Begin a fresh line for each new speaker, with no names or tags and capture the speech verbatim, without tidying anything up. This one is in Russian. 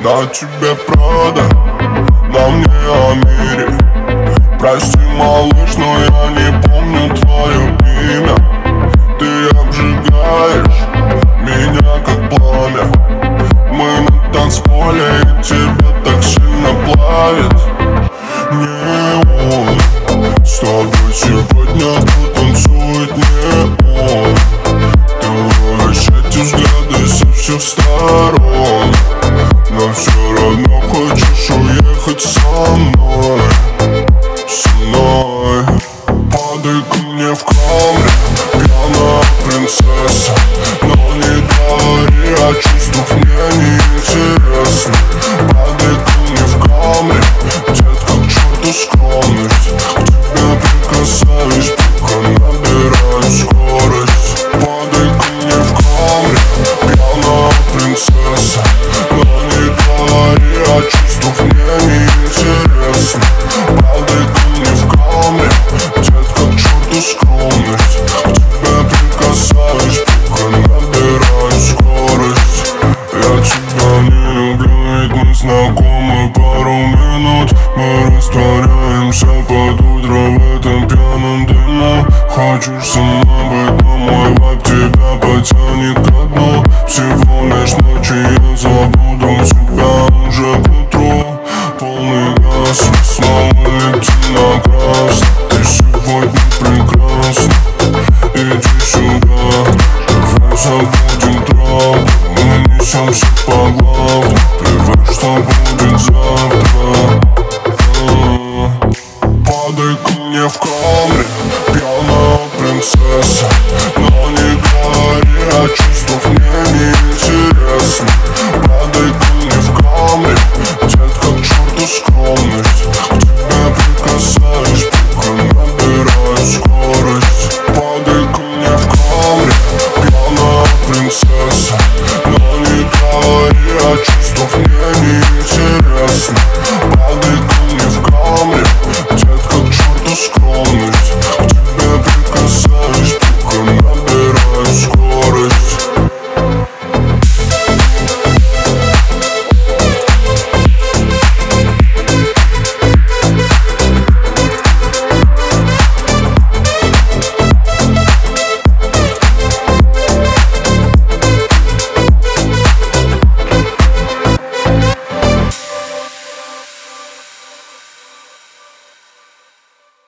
Я тебе правда, на мне о мире. Прости, малыш, но я не помню твое имя. Ты обжигаешь меня как пламя. Мы на танцполе, и тебя так сильно плавит. Не он, с тобой сегодня потанцует не он. Ты ловишь эти взгляды со всех сторон, но все равно хочешь уехать со мной, со мной. Падай ко мне в камере, пьяная принцесса. Но не говори о чувствах, мне неинтересно. Падай ко мне в камере, детка, к черту скромность. К тебе прикасаюсь, пока набираю скорость. Падай ко мне в камере, пьяная принцесса. Но не говори о чувствах, мне неинтересно. Падай ко мне в камере, детка, к черту скромность. К тебе прикасаюсь, пока набираю скорость. Я тебя не люблю, ведь мы знакомы пару минут. Мы растворяемся под утро в этом пьяном дыму. Хочешь со мной быть, но мой вайб тебя потянет ко дну. Всего лишь ночи я забуду тебя уже к утру. Полный газ, снова лети на красный. Ты сегодня прекрасна, иди сюда. Давай забудем травму, мы несемся по главному. Привет, что будет завтра. Падай ко мне в камере, пьяная принцесса. Но не говори о чувствах, мне неинтересно. Падай ко мне в камере, детка, к черту скромность. К тебе прикасаюсь, пока набираю скорость. Падай ко мне в камере, пьяная принцесса. Но не говори о чувствах, мне неинтересно. Падай ко мне в камере, детка, к черту скромность.